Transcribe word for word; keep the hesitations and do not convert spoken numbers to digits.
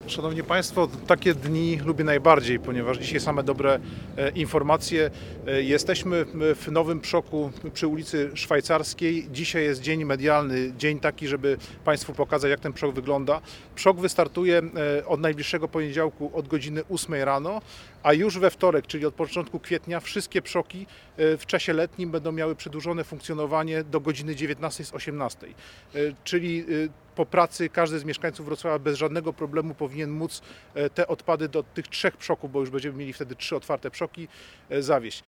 Szanowni Państwo, takie dni lubię najbardziej, ponieważ dzisiaj same dobre e, informacje. E, Jesteśmy w nowym Przoku przy ulicy Szwajcarskiej. Dzisiaj jest dzień medialny, dzień taki, żeby Państwu pokazać, jak ten Przok wygląda. Przok wystartuje e, od najbliższego poniedziałku od godziny ósmej rano, a już we wtorek, czyli od początku kwietnia, wszystkie Przoki e, w czasie letnim będą miały przedłużone funkcjonowanie do godziny dziewiętnastej z osiemnastej. E, Czyli e, po pracy każdy z mieszkańców Wrocławia bez żadnego problemu powinien móc te odpady do tych trzech Przoków, bo już będziemy mieli wtedy trzy otwarte Przoki, zawieźć.